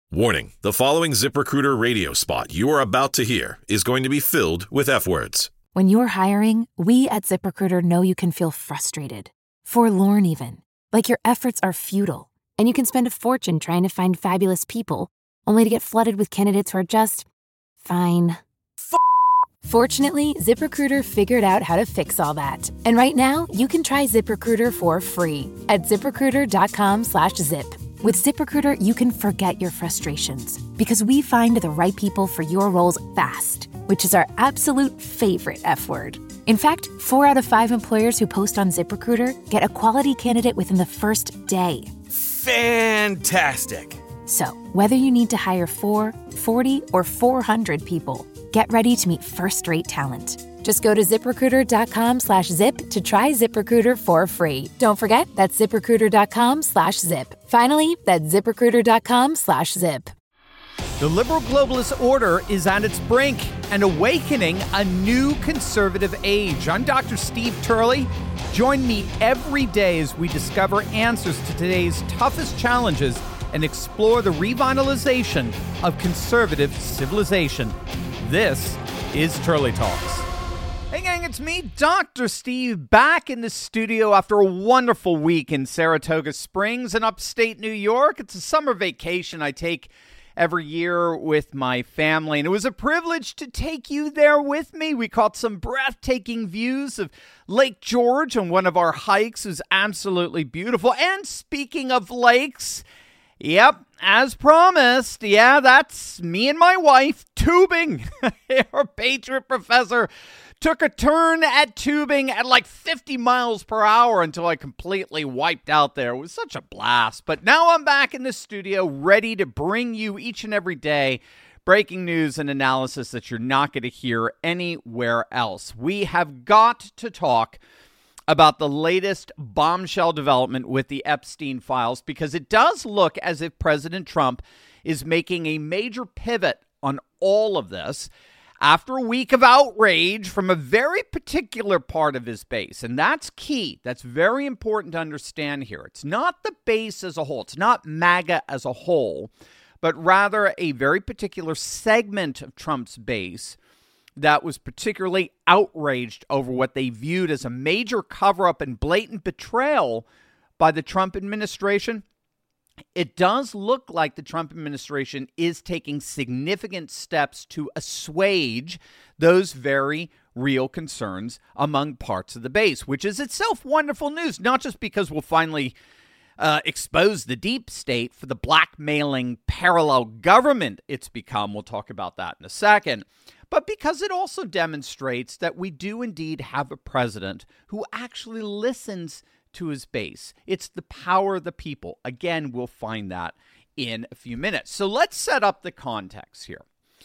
Warning, the following ZipRecruiter radio spot you are about to hear is going to be filled with F-words. When you're hiring, we at ZipRecruiter know you can feel frustrated, forlorn even, like your efforts are futile, and you can spend a fortune trying to find fabulous people, only to get flooded with candidates who are just fine. Fortunately, ZipRecruiter figured out how to fix all that. And right now, you can try ZipRecruiter for free at ZipRecruiter.com/zip. With ZipRecruiter, you can forget your frustrations because we find the right people for your roles fast, which is our absolute favorite F word. In fact, 4 out of 5 employers who post on ZipRecruiter get a quality candidate within the first day. Fantastic. So, whether you need to hire 4, 40, or 400 people, get ready to meet first-rate talent. Just go to ZipRecruiter.com/zip to try ZipRecruiter for free. Don't forget, that's ZipRecruiter.com/zip. Finally, that's ZipRecruiter.com/zip. The liberal globalist order is at its brink and awakening a new conservative age. I'm Dr. Steve Turley. Join me every day as we discover answers to today's toughest challenges and explore the revitalization of conservative civilization. This is Turley Talks. Hey gang, it's me, Dr. Steve, back in the studio after a wonderful week in Saratoga Springs in upstate New York. It's a summer vacation I take every year with my family, and it was a privilege to take you there with me. We caught some breathtaking views of Lake George on one of our hikes. It was absolutely beautiful. And speaking of lakes, yep, as promised, that's me and my wife tubing. Our Patriot professor took a turn at tubing at like 50 miles per hour until I completely wiped out there. It was such a blast. But now I'm back in the studio ready to bring you each and every day breaking news and analysis that you're not going to hear anywhere else. We have got to talk about the latest bombshell development with the Epstein files because it does look as if President Trump is making a major pivot on all of this after a week of outrage from a very particular part of his base. And that's key. That's very important to understand here. It's not the base as a whole. It's not MAGA as a whole, but rather a very particular segment of Trump's base that was particularly outraged over what they viewed as a major cover-up and blatant betrayal by the Trump administration. It does look like the Trump administration is taking significant steps to assuage those very real concerns among parts of the base, which is itself wonderful news, not just because we'll finally expose the deep state for the blackmailing parallel government it's become. We'll talk about that in a second. But because it also demonstrates that we do indeed have a president who actually listens to his base. It's the power of the people. Again, we'll find that in a few minutes. So let's set up the context here.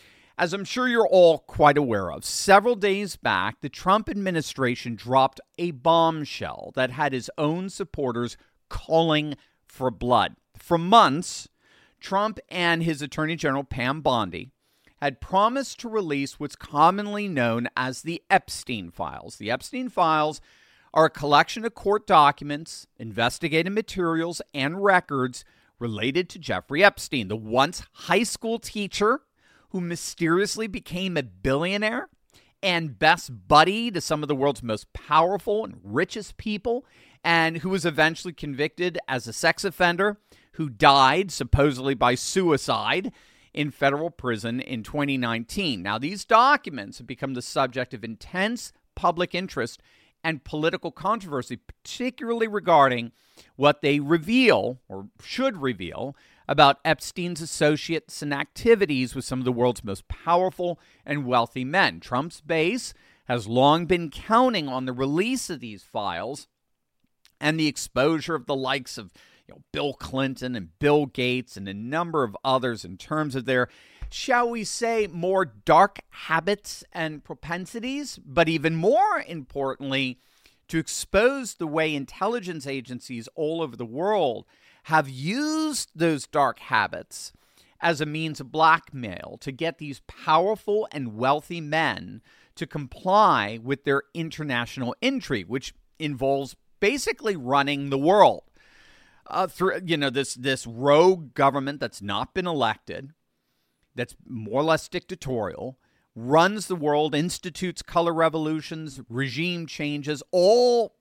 As I'm sure you're all quite aware of, several days back, the Trump administration dropped a bombshell that had his own supporters calling for blood. For months, Trump and his Attorney General, Pam Bondi, had promised to release what's commonly known as the Epstein files. The Epstein files are a collection of court documents, investigative materials, and records related to Jeffrey Epstein, the once high school teacher who mysteriously became a billionaire and best buddy to some of the world's most powerful and richest people, and who was eventually convicted as a sex offender who died supposedly by suicide in federal prison in 2019. Now, these documents have become the subject of intense public interest and political controversy, particularly regarding what they reveal, or should reveal, about Epstein's associates and activities with some of the world's most powerful and wealthy men. Trump's base has long been counting on the release of these files and the exposure of the likes of Bill Clinton and Bill Gates and a number of others in terms of their, shall we say, more dark habits and propensities, but even more importantly, to expose the way intelligence agencies all over the world have used those dark habits as a means of blackmail to get these powerful and wealthy men to comply with their international intrigue, which involves basically running the world. through this rogue government that's not been elected, that's more or less dictatorial, runs the world, institutes color revolutions, regime changes, all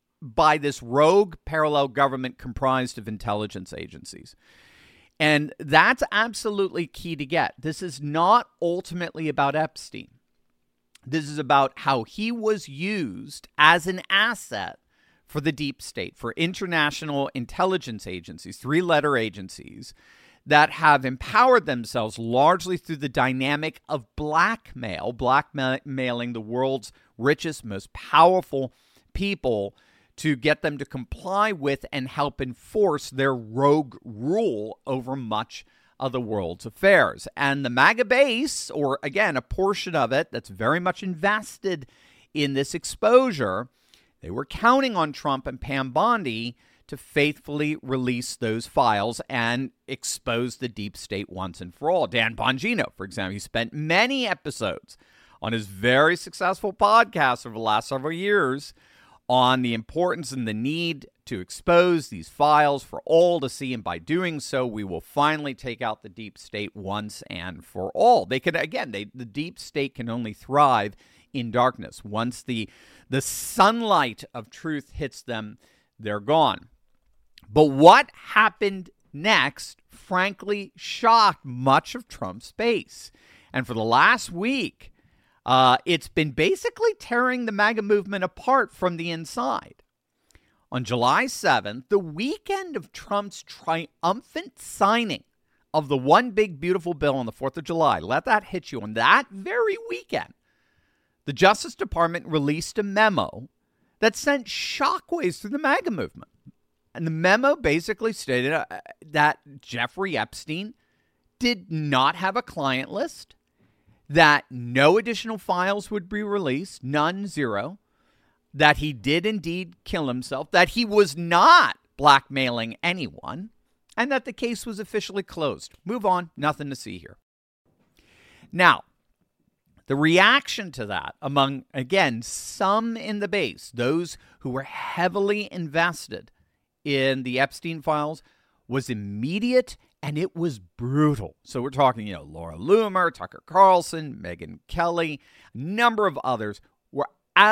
by this rogue parallel government comprised of intelligence agencies. And that's absolutely key to get. This is not ultimately about Epstein. This is about how he was used as an asset for the deep state, for international intelligence agencies, three-letter agencies that have empowered themselves largely through the dynamic of blackmailing the world's richest, most powerful people to get them to comply with and help enforce their rogue rule over much of the world's affairs. And the MAGA base, or again, a portion of it that's very much invested in this exposure, they were counting on Trump and Pam Bondi to faithfully release those files and expose the deep state once and for all. Dan Bongino, for example, he spent many episodes on his very successful podcast over the last several years on the importance and the need to expose these files for all to see. And by doing so, we will finally take out the deep state once and for all. They could, again, the deep state can only thrive in darkness. Once the sunlight of truth hits them, they're gone. But what happened next, frankly, shocked much of Trump's base. And for the last week, it's been basically tearing the MAGA movement apart from the inside. On July 7th, the weekend of Trump's triumphant signing of the One Big Beautiful Bill on the 4th of July, let that hit you. On that very weekend, the Justice Department released a memo that sent shockwaves through the MAGA movement. And the memo basically stated that Jeffrey Epstein did not have a client list, that no additional files would be released, none, zero, that he did indeed kill himself, that he was not blackmailing anyone, and that the case was officially closed. Move on, nothing to see here. Now, the reaction to that among, again, some in the base, those who were heavily invested in the Epstein files, was immediate and it was brutal. So we're talking, Laura Loomer, Tucker Carlson, Megyn Kelly, a number of others were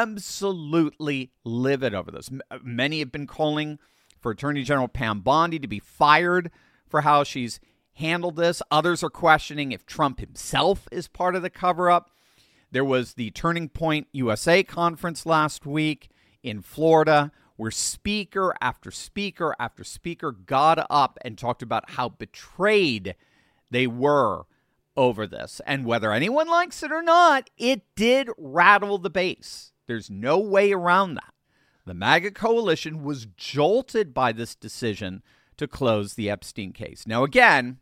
absolutely livid over this. Many have been calling for Attorney General Pam Bondi to be fired for how she's handled this. Others are questioning if Trump himself is part of the cover-up. There was the Turning Point USA conference last week in Florida, where speaker after speaker after speaker got up and talked about how betrayed they were over this. And whether anyone likes it or not, it did rattle the base. There's no way around that. The MAGA coalition was jolted by this decision to close the Epstein case. Now, again,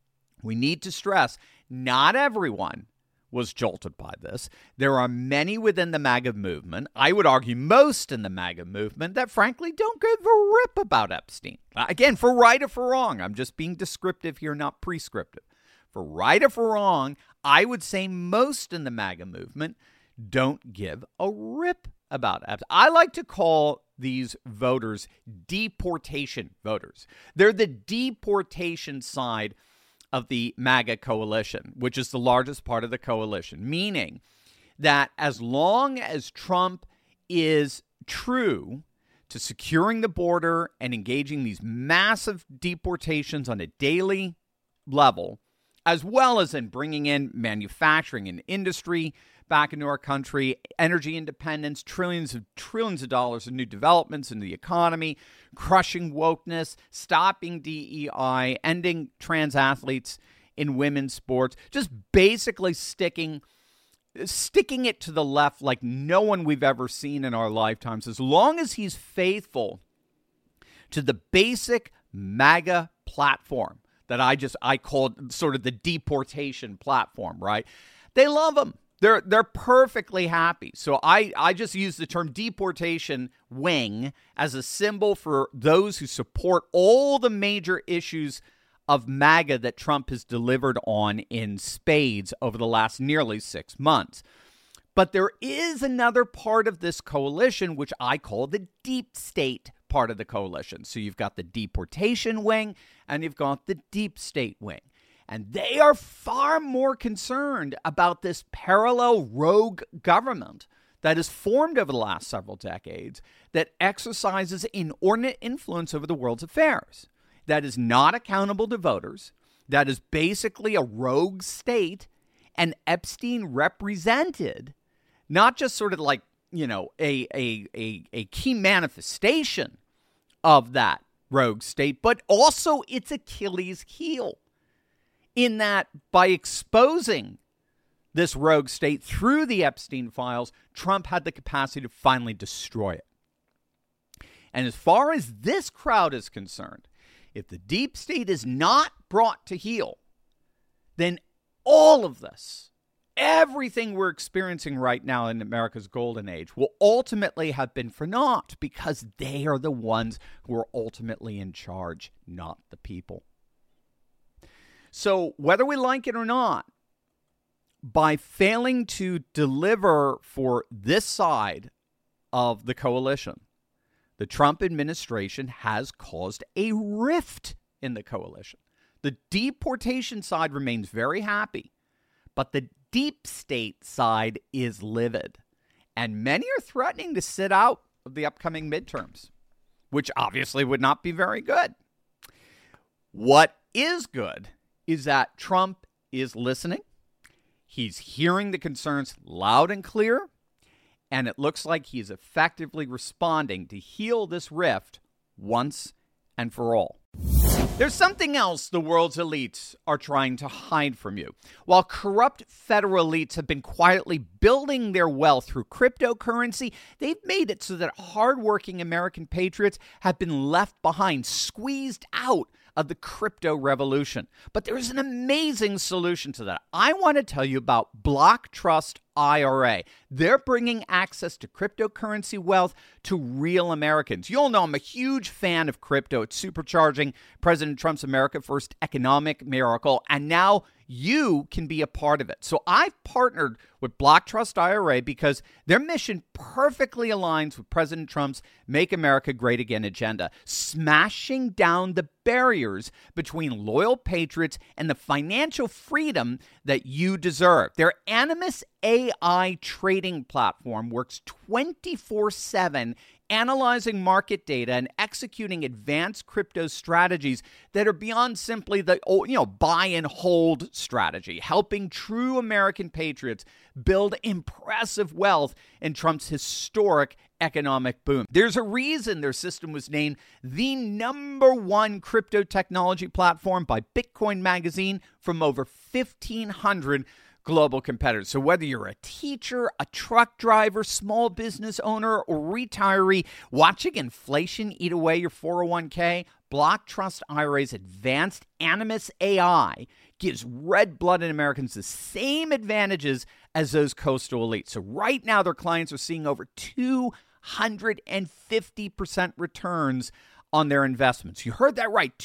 we need to stress, not everyone was jolted by this. There are many within the MAGA movement, I would argue most in the MAGA movement, that frankly don't give a rip about Epstein. Again, for right or for wrong, I'm just being descriptive here, not prescriptive. For right or for wrong, I would say most in the MAGA movement don't give a rip about Epstein. I like to call these voters deportation voters. They're the deportation side of the MAGA coalition, which is the largest part of the coalition, meaning that as long as Trump is true to securing the border and engaging these massive deportations on a daily level, as well as in bringing in manufacturing and industry back into our country, energy independence, trillions of dollars of new developments in the economy, crushing wokeness, stopping DEI, ending trans athletes in women's sports, just basically sticking it to the left like no one we've ever seen in our lifetimes. As long as he's faithful to the basic MAGA platform that I called sort of the deportation platform, right? They love him. They're perfectly happy. So I just use the term deportation wing as a symbol for those who support all the major issues of MAGA that Trump has delivered on in spades over the last nearly 6 months. But there is another part of this coalition, which I call the deep state part of the coalition. So you've got the deportation wing and you've got the deep state wing. And they are far more concerned about this parallel rogue government that has formed over the last several decades that exercises inordinate influence over the world's affairs, that is not accountable to voters, that is basically a rogue state, and Epstein represented not just sort of like, you know, a key manifestation of that rogue state, but also its Achilles heel, in that by exposing this rogue state through the Epstein files, Trump had the capacity to finally destroy it. And as far as this crowd is concerned, if the deep state is not brought to heel, then all of this, everything we're experiencing right now in America's golden age, will ultimately have been for naught, because they are the ones who are ultimately in charge, not the people. So whether we like it or not, by failing to deliver for this side of the coalition, the Trump administration has caused a rift in the coalition. The deportation side remains very happy, but the deep state side is livid. And many are threatening to sit out of the upcoming midterms, which obviously would not be very good. What is good is that Trump is listening. He's hearing the concerns loud and clear, and it looks like he's effectively responding to heal this rift once and for all. There's something else the world's elites are trying to hide from you. While corrupt federal elites have been quietly building their wealth through cryptocurrency, they've made it so that hardworking American patriots have been left behind, squeezed out of the crypto revolution. But there's an amazing solution to that. I want to tell you about Block Trust IRA. They're bringing access to cryptocurrency wealth to real Americans. You all know I'm a huge fan of crypto. It's supercharging President Trump's America First economic miracle, and now you can be a part of it. So I've partnered with Block Trust IRA because their mission perfectly aligns with President Trump's Make America Great Again agenda, smashing down the barriers between loyal patriots and the financial freedom that you deserve. Their Animus AI trading platform works 24/7, analyzing market data and executing advanced crypto strategies that are beyond simply the buy and hold strategy, helping true American patriots build impressive wealth in Trump's historic economic boom. There's a reason their system was named the #1 crypto technology platform by Bitcoin Magazine from over 1,500 global competitors. So whether you're a teacher, a truck driver, small business owner, or retiree watching inflation eat away your 401k, Block Trust IRA's advanced Animus AI gives red-blooded Americans the same advantages as those coastal elites. So right now, their clients are seeing over 250% returns on their investments. You heard that right,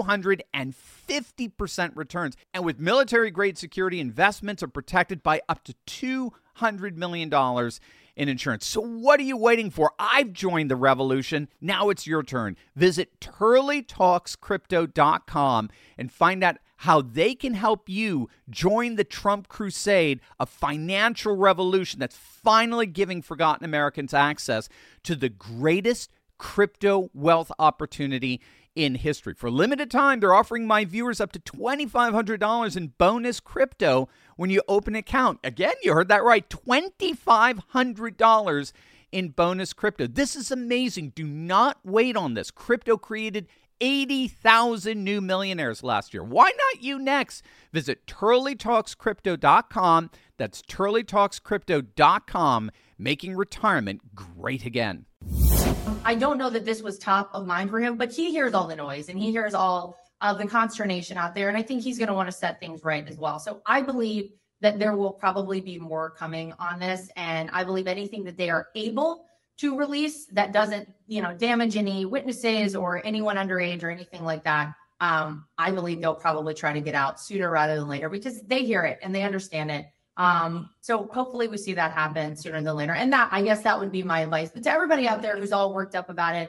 250% returns. And with military-grade security, investments are protected by up to $200 million in insurance. So what are you waiting for? I've joined the revolution. Now it's your turn. Visit TurleyTalksCrypto.com and find out how they can help you join the Trump crusade, a financial revolution that's finally giving forgotten Americans access to the greatest crypto wealth opportunity in history. For a limited time, they're offering my viewers up to $2,500 in bonus crypto when you open an account. Again, you heard that right, $2,500 in bonus crypto. This is amazing. Do not wait on this. Crypto created 80,000 new millionaires last year. Why not you next? Visit TurleyTalksCrypto.com. That's TurleyTalksCrypto.com, making retirement great again. I don't know that this was top of mind for him, but he hears all the noise and he hears all of the consternation out there. And I think he's going to want to set things right as well. So I believe that there will probably be more coming on this. And I believe anything that they are able to release that doesn't, damage any witnesses or anyone underage or anything like that. I believe they'll probably try to get out sooner rather than later because they hear it and they understand it. So hopefully we see that happen sooner than later. And I guess that would be my advice. But to everybody out there who's all worked up about it,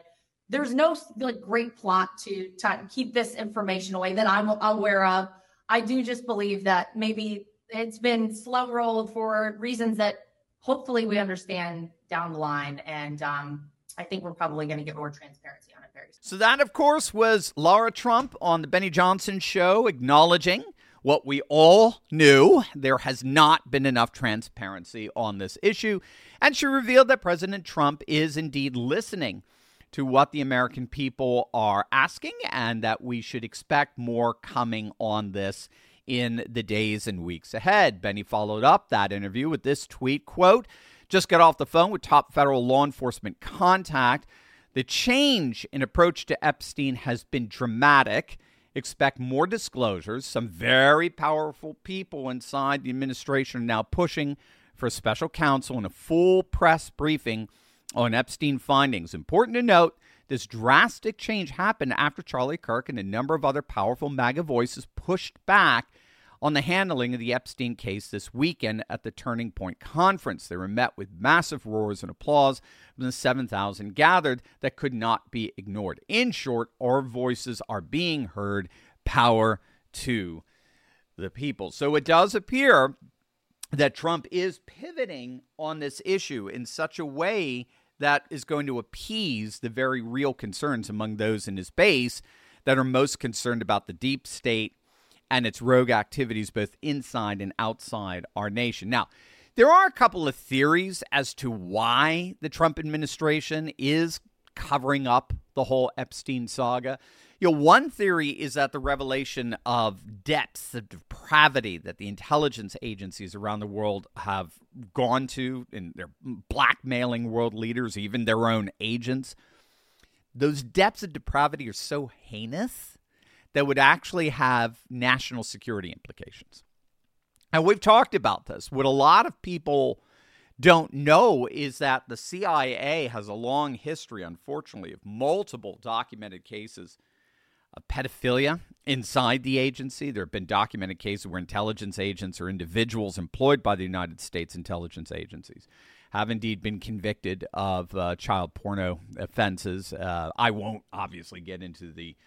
there's no like great plot to keep this information away that I'm aware of. I do just believe that maybe it's been slow rolled for reasons that hopefully we understand down the line. And I think we're probably going to get more transparency on it very soon. So that, of course, was Lara Trump on the Benny Johnson Show, acknowledging what we all knew. There has not been enough transparency on this issue. And she revealed that President Trump is indeed listening to what the American people are asking, and that we should expect more coming on this in the days and weeks ahead. Benny followed up that interview with this tweet, quote, "Just got off the phone with top federal law enforcement contact. The change in approach to Epstein has been dramatic. Expect more disclosures. Some very powerful people inside the administration are now pushing for a special counsel and a full press briefing on Epstein findings. Important to note, this drastic change happened after Charlie Kirk and a number of other powerful MAGA voices pushed back on the handling of the Epstein case this weekend at the Turning Point Conference. They were met with massive roars and applause from the 7,000 gathered that could not be ignored. In short, our voices are being heard. Power to the people." So it does appear that Trump is pivoting on this issue in such a way that is going to appease the very real concerns among those in his base that are most concerned about the deep state and its rogue activities both inside and outside our nation. Now, there are a couple of theories as to why the Trump administration is covering up the whole Epstein saga. One theory is that the revelation of depths of depravity that the intelligence agencies around the world have gone to, and they're blackmailing world leaders, even their own agents. Those depths of depravity are so heinous that would actually have national security implications. And we've talked about this. What a lot of people don't know is that the CIA has a long history, unfortunately, of multiple documented cases of pedophilia inside the agency. There have been documented cases where intelligence agents or individuals employed by the United States intelligence agencies have indeed been convicted of child porno offenses. I won't obviously get into the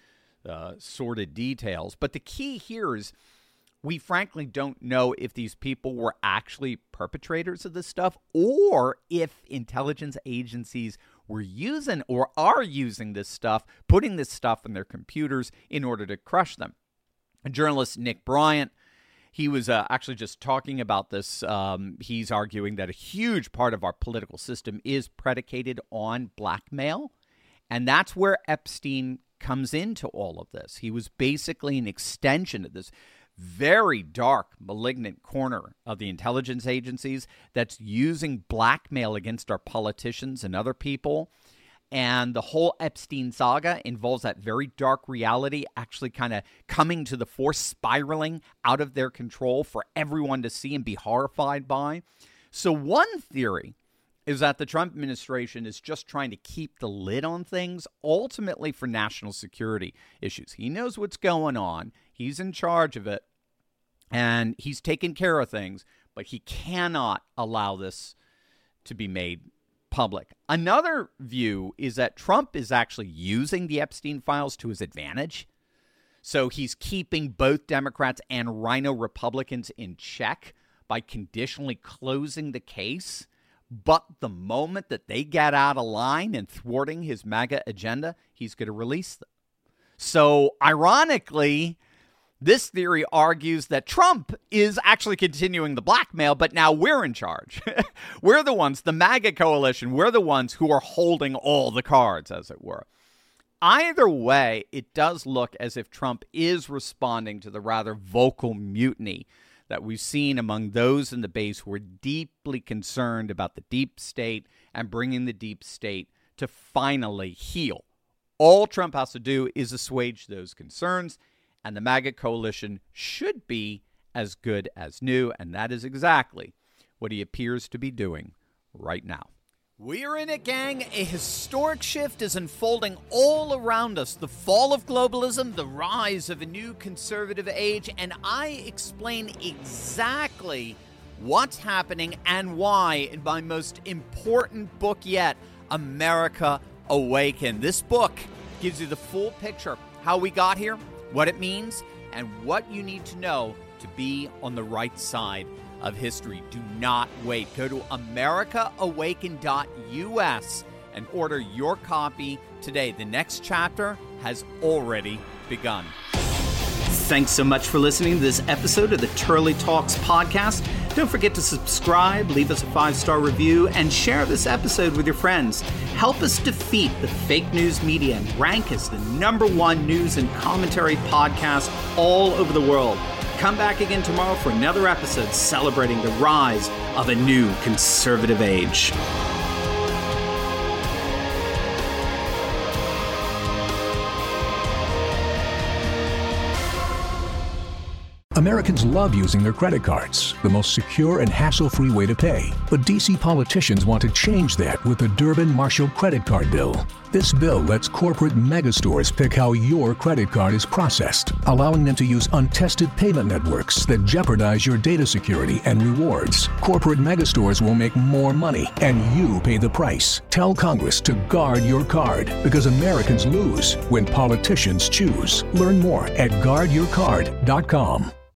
sordid details, but the key here is we frankly don't know if these people were actually perpetrators of this stuff or if intelligence agencies were using or are using this stuff, putting this stuff in their computers in order to crush them. Journalist Nick Bryant, he was actually just talking about this. He's arguing that a huge part of our political system is predicated on blackmail, and that's where Epstein comes into all of this. He was basically an extension of this very dark, malignant corner of the intelligence agencies that's using blackmail against our politicians and other people. And the whole Epstein saga involves that very dark reality actually kind of coming to the fore, spiraling out of their control for everyone to see and be horrified by. So one theory is that the Trump administration is just trying to keep the lid on things, ultimately for national security issues. He knows what's going on. He's in charge of it, and he's taking care of things, but he cannot allow this to be made public. Another view is that Trump is actually using the Epstein files to his advantage. So he's keeping both Democrats and Rhino Republicans in check by conditionally closing the case. But the moment that they get out of line and thwarting his MAGA agenda, he's going to release them. So ironically, this theory argues that Trump is actually continuing the blackmail, but now we're in charge. We're the ones, the MAGA coalition, we're the ones who are holding all the cards, as it were. Either way, it does look as if Trump is responding to the rather vocal mutiny that we've seen among those in the base who are deeply concerned about the deep state and bringing the deep state to finally heal. All Trump has to do is assuage those concerns, and the MAGA coalition should be as good as new, and that is exactly what he appears to be doing right now. We're in it, gang. A historic shift is unfolding all around us. The fall of globalism, the rise of a new conservative age, and I explain exactly what's happening and why in my most important book yet, America Awaken. This book gives you the full picture, how we got here, what it means, and what you need to know to be on the right side of history. Do not wait. Go to americaawaken.us and order your copy today. The next chapter has already begun. Thanks so much for listening to this episode of the Turley Talks podcast. Don't forget to subscribe, leave us a 5-star review, and share this episode with your friends. Help us defeat the fake news media and rank as the #1 news and commentary podcast all over the world. Come back again tomorrow for another episode celebrating the rise of a new conservative age. Americans love using their credit cards, the most secure and hassle-free way to pay. But D.C. politicians want to change that with the Durbin-Marshall credit card bill. This bill lets corporate megastores pick how your credit card is processed, allowing them to use untested payment networks that jeopardize your data security and rewards. Corporate megastores will make more money, and you pay the price. Tell Congress to guard your card, because Americans lose when politicians choose. Learn more at guardyourcard.com.